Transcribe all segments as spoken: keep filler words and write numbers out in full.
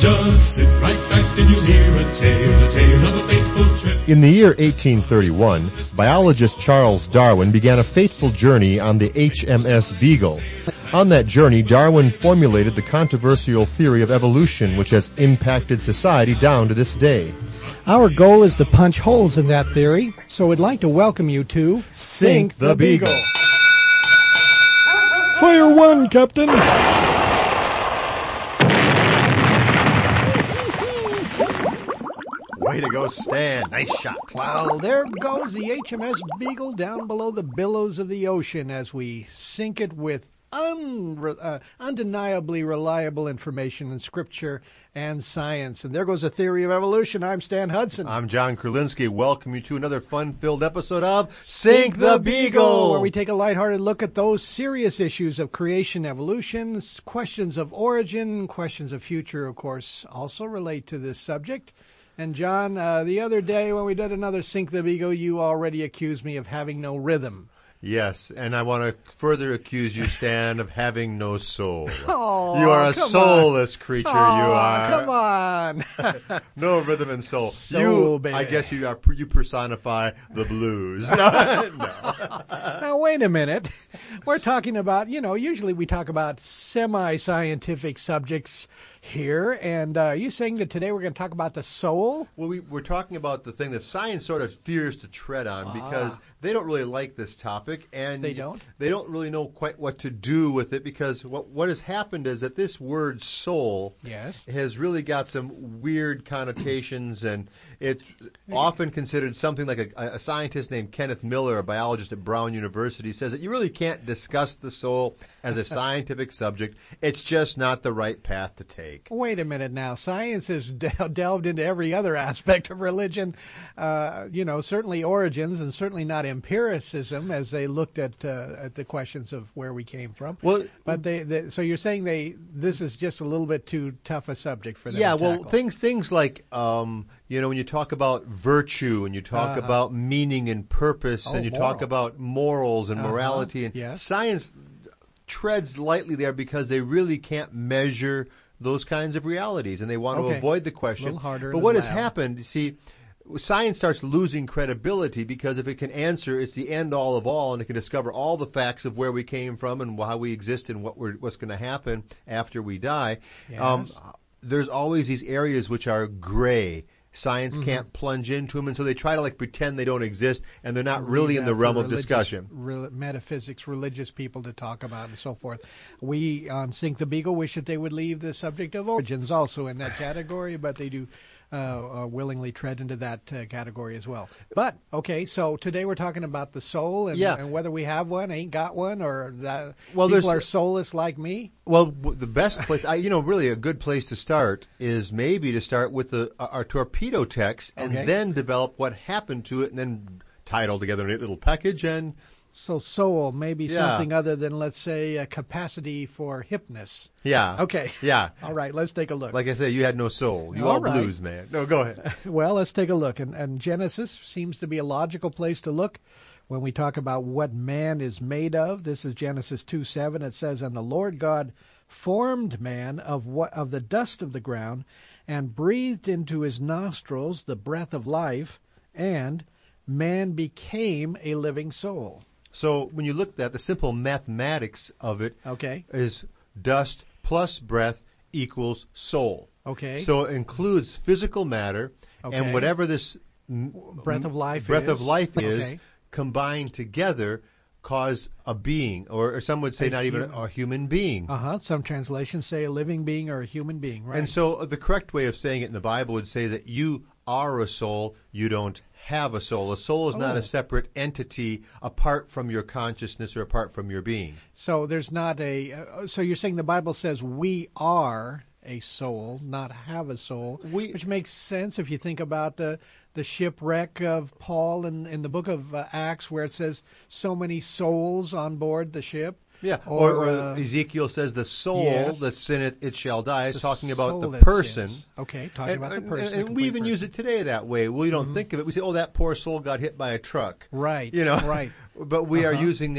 Just sit right back and you'll hear a tale, a tale of a fateful trip. In the year eighteen thirty-one, biologist Charles Darwin began a fateful journey on the H M S Beagle. On that journey, Darwin formulated the controversial theory of evolution, which has impacted society down to this day. Our goal is to punch holes in that theory, so we'd like to welcome you to Sink the Beagle. Fire one, Captain. Way to go, Stan. Nice shot. Well, there goes the H M S Beagle down below the billows of the ocean as we sink it with un- uh, undeniably reliable information in Scripture and science. And there goes a theory of evolution. I'm Stan Hudson. I'm John Kurlinski. Welcome you to another fun-filled episode of Sink the Beagle, where we take a lighthearted look at those serious issues of creation, evolution, questions of origin, questions of future, of course, also relate to this subject. And John, uh, the other day when we did another Sink the Beagle, you already accused me of having no rhythm. Yes, and I want to further accuse you, Stan, of having no soul. Oh, you are a soulless on. creature, oh, you are. Come on. No rhythm and soul. Soul, you, baby. I guess you are. You personify the blues. no. Now, wait a minute. We're talking about, you know, usually we talk about semi-scientific subjects here, and uh, are you saying that today we're going to talk about the soul? Well, we, we're talking about the thing that science sort of fears to tread on ah. because they don't really like this topic, and they don't. They don't really know quite what to do with it because what what has happened is that this word soul yes. has really got some weird connotations, and it's often considered something like a, a scientist named Kenneth Miller, a biologist at Brown University, says that you really can't discuss the soul as a scientific subject. It's just not the right path to take. Wait a minute now. Science has del- delved into every other aspect of religion, uh, you know, certainly origins and certainly not empiricism as they looked at uh, at the questions of where we came from. Well, but they, they so you're saying they this is just a little bit too tough a subject for them yeah, to well, tackle. things things like um, you know, when you talk about virtue and you talk uh-huh. about meaning and purpose oh, and you morals. talk about morals and uh-huh. morality and yes. science treads lightly there because they really can't measure those kinds of realities, and they want okay. to avoid the question. A little harder but in what the has lab. happened, you see, science starts losing credibility because if it can answer, it's the end all of all, and it can discover all the facts of where we came from and how we exist and what we're, what's going to happen after we die. Yes. Um, there's always these areas which are gray. Science mm-hmm. can't plunge into them, and so they try to like pretend they don't exist, and they're not Leave really in the that realm for of discussion. Re- metaphysics, religious people to talk about and so forth. We on Sink the Beagle wish that they would leave the subject of origins also in that category, but they do uh, uh, willingly tread into that uh, category as well. But, okay, so today we're talking about the soul and, Yeah. and whether we have one, ain't got one, or that Well, people there's- are soulless like me. Well, w- the best place, I, you know, really a good place to start is maybe to start with the uh, our torpedo text and Okay. then develop what happened to it and then tie it all together in a neat little package and So soul may be Yeah. something other than, let's say, a capacity for hipness. yeah. Okay. Yeah. All right, let's take a look. Like I said, you had no soul. You All all right. blues, man. No, go ahead. Well, let's take a look. And, and Genesis seems to be a logical place to look when we talk about what man is made of. This is Genesis two seven. It says, "And the Lord God formed man of what of the dust of the ground, and breathed into his nostrils the breath of life, and man became a living soul." So when you look at that, the simple mathematics of it Okay. is dust plus breath equals soul. Okay. So it includes physical matter Okay. and whatever this m- breath of life breath is. of life is Okay. combined together cause a being, or, or some would say A not even human. a human being. Uh-huh. Some translations say a living being or a human being, right? And so the correct way of saying it in the Bible would say that you are a soul, you don't have a soul. A soul is not Oh. a separate entity apart from your consciousness or apart from your being. So there's not a. Uh, so you're saying the Bible says we are a soul, not have a soul, We- which makes sense if you think about the the shipwreck of Paul in in the book of uh, Acts, where it says so many souls on board the ship. Yeah, Or, or, or uh, Ezekiel says the soul yes. that sinneth, it shall die. It's The talking about soul the that person. sins. Okay, talking And, about the and- person. the and we complete even use person. it today that way. We don't Mhm. think of it. We say, oh, that poor soul got hit by a truck. Right. You know, Right. But we are Uh-huh. using that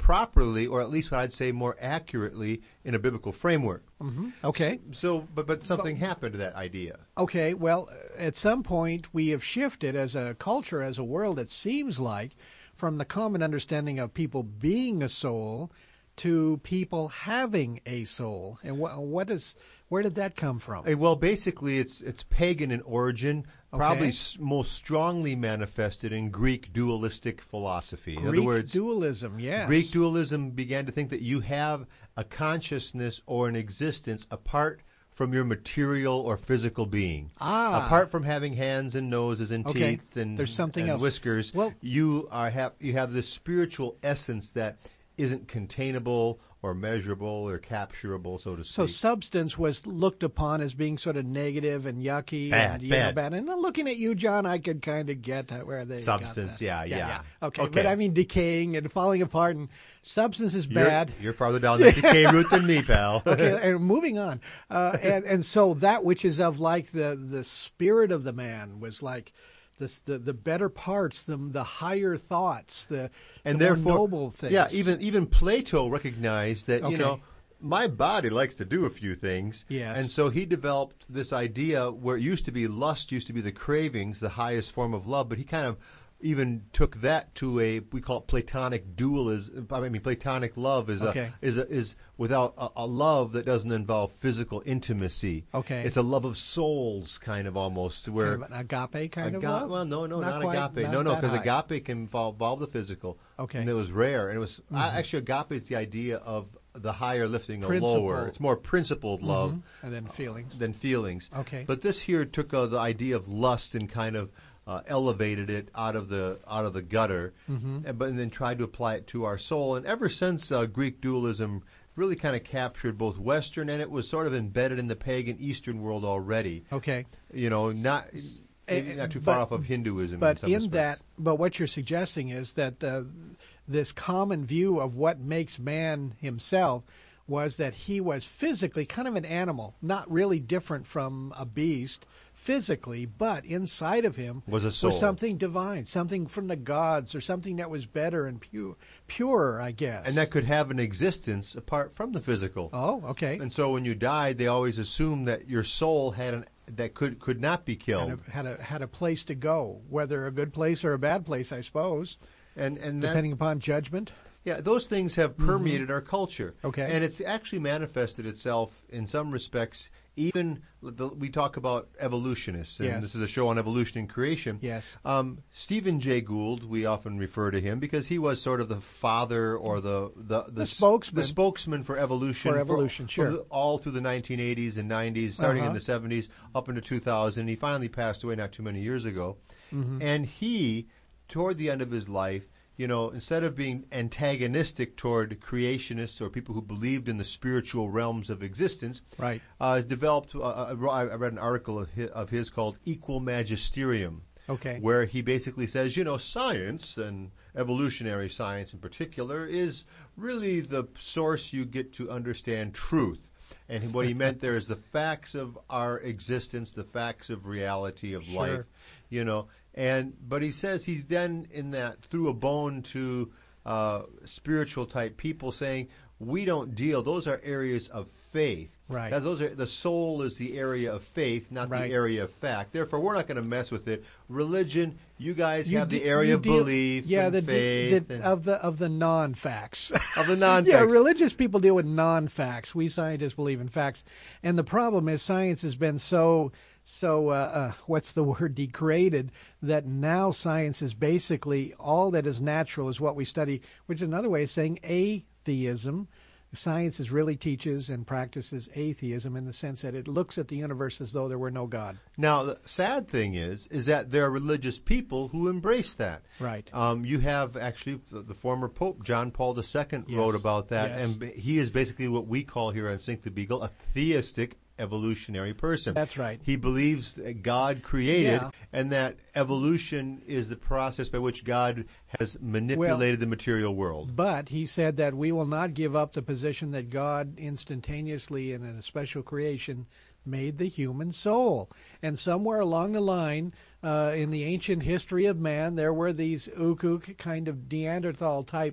properly, or at least what I'd say more accurately, in a biblical framework. hmm Okay. So, so but, but something happened to that idea. Okay, well, at some point we have shifted as a culture, as a world, it seems like, from the common understanding of people being a soul to people having a soul. And what, what is, where did that come from? Uh, Well, basically, it's it's pagan in origin, probably Okay. s- most strongly manifested in Greek dualistic philosophy. In Greek other words, dualism, yes. Greek dualism began to think that you have a consciousness or an existence apart from your material or physical being. Ah. Apart from having hands and noses and Okay. teeth and, There's something and else. whiskers, Well- you are have you have this spiritual essence that isn't containable or measurable or capturable, so to So speak. substance was looked upon as being sort of negative and yucky Bad, and you know, bad. bad. And looking at you, John, I could kind of get that where they got Substance, that. yeah, yeah. Okay. Okay. but I mean decaying and falling apart, and substance is You're- bad. You're, farther down the decay route than me, pal. Okay, and moving on, uh, and and so that which is of like the the spirit of the man was like this, the the better parts, the the higher thoughts, the, and the more therefore, noble things. yeah, even even Plato recognized that Okay. you know my body likes to do a few things, Yes. and so he developed this idea where it used to be lust, used to be the cravings, the highest form of love, but he kind of even took that to a we call it Platonic dualism. I mean, Platonic love is Okay. a is a, is without a, a love that doesn't involve physical intimacy. Okay. It's a love of souls, kind of almost where. kind of an agape kind of Aga- love. Well, no, no, Not not, quite- agape. not no, no, that because high. agape can involve, involve the physical. Okay. And it was rare. And it was I, actually agape is the idea of the higher lifting a Principle. lower. It's more principled love Mhm. And then feelings. than feelings. Okay. But this here took uh, the idea of lust and kind of uh, elevated it out of the out of the gutter, Mhm. and, but and then tried to apply it to our soul. And ever since uh, Greek dualism really kind of captured both Western and it was sort of embedded in the pagan Eastern world already. Okay. You know, not maybe Eh, not too but- far off of Hinduism. But in, some in that, respects. but what you're suggesting is that uh, this common view of what makes man himself was that he was physically kind of an animal, not really different from a beast physically, but inside of him Was a soul. something divine, something from the gods, or something that was better and pure, purer, I guess. and that could have an existence apart from the physical. Oh, okay. And so when you died, they always assumed that your soul had an that could could not be killed. Had a, had a had a place to go, whether a good place or a bad place, I suppose, And and that, depending upon judgment. yeah, those things have permeated our culture. Okay. And it's actually manifested itself in some respects. Even the, we talk about evolutionists, and Yes. this is a show on evolution and creation. Yes. Um, Stephen Jay Gould, we often refer to him because he was sort of the father or the the, the, The s- spokesman. the spokesman for evolution, For evolution, for sure. the- all through the nineteen eighties and nineties, starting Uh-huh. in the seventies up into two thousand. He finally passed away not too many years ago, Mhm. and he, toward the end of his life, you know, instead of being antagonistic toward creationists or people who believed in the spiritual realms of existence, Right. uh, developed. Uh, I read an article of his, of his called "Equal Magisterium," Okay. where he basically says, you know, science and evolutionary science in particular is really the source you get to understand truth. And what he meant there is the facts of our existence, the facts of reality of Sure. life, you know. And but he says he then in that threw a bone to uh, spiritual type people, saying we don't deal. Those are areas of faith. Right. Now, those are the soul is the area of faith, not Right. the area of fact. Therefore, we're not going to mess with it. Religion, you guys You have de- the area you of deal- belief yeah, and the, de- faith the, and of the of the non-facts. of the non-facts. Yeah, religious people deal with non-facts. We scientists believe in facts, and the problem is science has been so so uh, uh, what's the word degraded that now science is basically all that is natural is what we study, which is another way of saying atheism. Science is really teaches and practices atheism in the sense that it looks at the universe as though there were no God. Now, the sad thing is, is that there are religious people who embrace that. Right. Um, you have actually the, the former Pope John Paul the Second Yes. wrote about that, Yes. and he is basically what we call here on Sink the Beagle a theistic evolutionary person. That's right. He believes that God created Yeah. and that evolution is the process by which God has manipulated the material world. But he said that we will not give up the position that God instantaneously and in a special creation made the human soul. And somewhere along the line, uh, in the ancient history of man, there were these Ukuk kind of Neanderthal type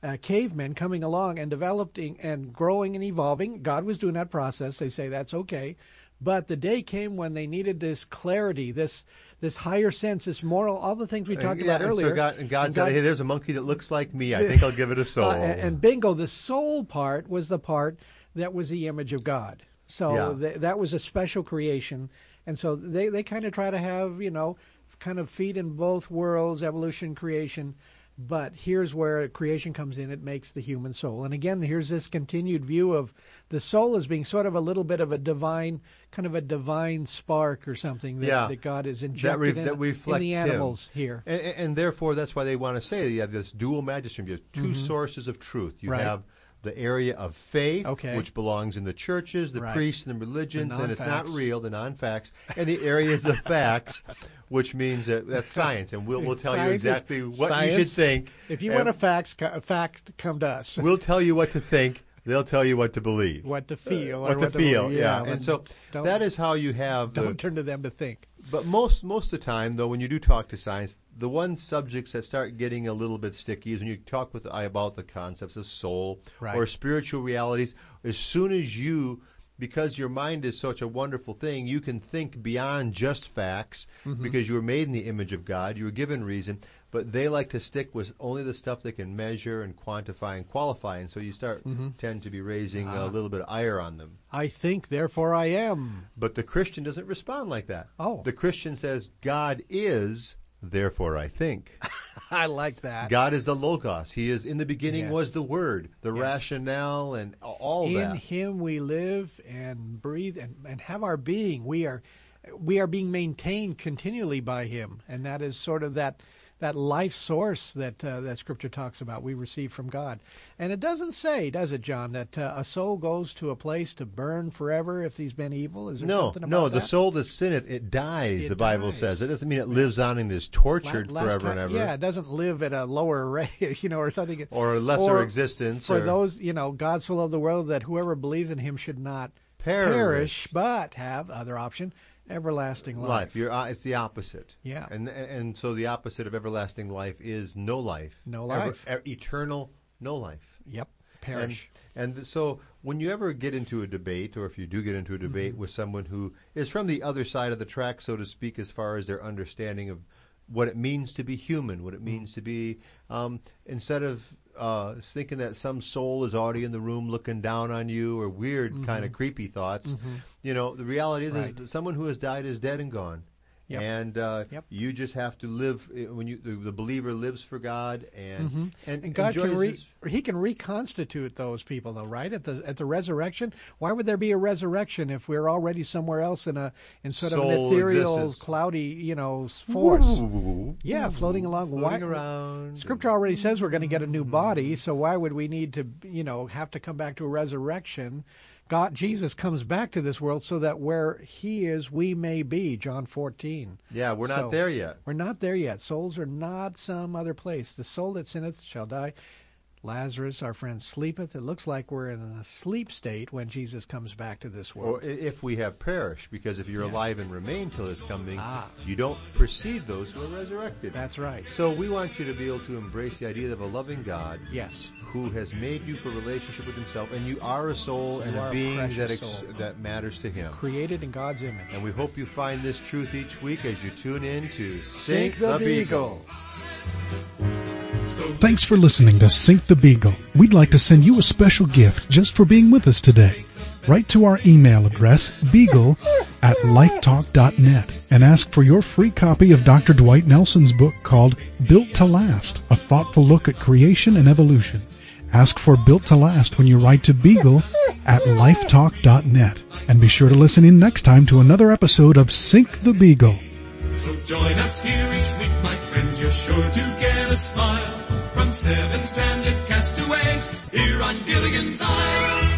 uh, cavemen coming along and developing and growing and evolving. God was doing that process. They say that's okay. But the day came when they needed this clarity, this this higher sense, this moral, all the things we talked yeah, about and earlier. So God, and God And said, God- hey, there's a monkey that looks like me. I think I'll give it a soul. Uh, and, and bingo, the soul part was the part that was the image of God. So Yeah. th- that was a special creation. And so they, they kind of try to have, you know, kind of feet in both worlds, evolution, creation. But here's where creation comes in. It makes the human soul. And again, here's this continued view of the soul as being sort of a little bit of a divine, kind of a divine spark or something that, Yeah. that God has that, injected re- in, that in reflect the him. animals here. And, and, and therefore, that's why they want to say you have this dual magisterium. You have two Mhm. sources of truth. You Right. have the area of faith, Okay. which belongs in the churches, the Right. priests, and the religions, The and it's not non-facts. real, the non-facts, and the areas of facts, which means that that's science, and we'll we'll tell you Science is- exactly what you should science. think. If you and want a facts, a fact, come to us. we'll tell you what to think. They'll tell you what to believe. What to feel. What or to feel, believe. yeah. but And so don't- that is how you have the Don't turn to them to think. But most most of the time, though, when you do talk to science, the one subjects that start getting a little bit sticky is when you talk with I about the concepts of soul Right. or spiritual realities. As soon as you, because your mind is such a wonderful thing, you can think beyond just facts Mm-hmm. because you were made in the image of God. You were given reason. But they like to stick with only the stuff they can measure and quantify and qualify. And so you start Mm-hmm. tend to be raising Ah. a little bit of ire on them. I think, therefore I am. But the Christian doesn't respond like that. Oh. The Christian says, God is, therefore I think. I like that. God is the Logos. He is, in the beginning Yes. was the Word, the Yes. rationale, and all In that. Him we live and breathe and, and have our being. We are we are being maintained continually by Him, and that is sort of that that life source that uh, that Scripture talks about. We receive from God, and it doesn't say, does it, John, that uh, a soul goes to a place to burn forever if he's been evil? Is there No, something about no, the that? soul that sinneth, it dies, It the Bible dies. says. It doesn't mean it lives on and is tortured La- last forever time- and ever. Yeah, it doesn't live at a lower rate, you know, or something. Or a lesser Or existence. For or those, you know, God so loved the world that whoever believes in Him should not perish. perish, but have other option, everlasting life. Life. You're, uh, it's the opposite. Yeah. And and so the opposite of everlasting life is no life. No Ever- life. e- eternal no life. Yep. Perish. And, and so when you ever get into a debate, or if you do get into a debate Mm-hmm. with someone who is from the other side of the track, so to speak, as far as their understanding of what it means to be human, what it means to be, um, instead of uh, thinking that some soul is already in the room looking down on you, or weird kind of creepy thoughts, you know, the reality is, is Mm-hmm. Right. that someone who has died is dead and gone. Yep. And uh, Yep. you just have to live when you the, the believer lives for God and Mhm. and, And God enjoys can re- his, He can reconstitute those people, though, right? At the at the resurrection. Why would there be a resurrection if we're already somewhere else in a in sort of an Soul ethereal, existence. cloudy, you know, force? Woo. Yeah, floating along. Floating Why- around. Scripture already says we're going to get a new body, so why would we need to, you know, have to come back to a resurrection? God, Jesus comes back to this world so that where He is, we may be. John fourteen. Yeah, we're So- not there yet. We're not there yet. Souls are not some other place. The soul that sinneth shall die. Lazarus, our friend, sleepeth. It looks like we're in a sleep state when Jesus comes back to this Or world. i- if we have perished, because if you're Yes. alive and remain till His coming, Ah. you don't precede those who are resurrected. That's right. So we want you to be able to embrace the idea of a loving God Yes. who has made you for relationship with Himself, and you are a soul and You a are a being precious that ex- soul. that matters to Him. Created in God's image. And we hope you find this truth each week as you tune in to Sink Sink the the Beagle. Beagle. Thanks for listening to Sink the Beagle. We'd like to send you a special gift just for being with us today. Write to our email address, beagle at lifetalk dot net, and ask for your free copy of Doctor Dwight Nelson's book called Built to Last, a thoughtful look at creation and evolution. Ask for Built to Last when you write to beagle at lifetalk dot net. And be sure to listen in next time to another episode of Sink the Beagle. So join us here each week, my friends. You're sure to get a smile from seven stranded castaways here on Gilligan's Island.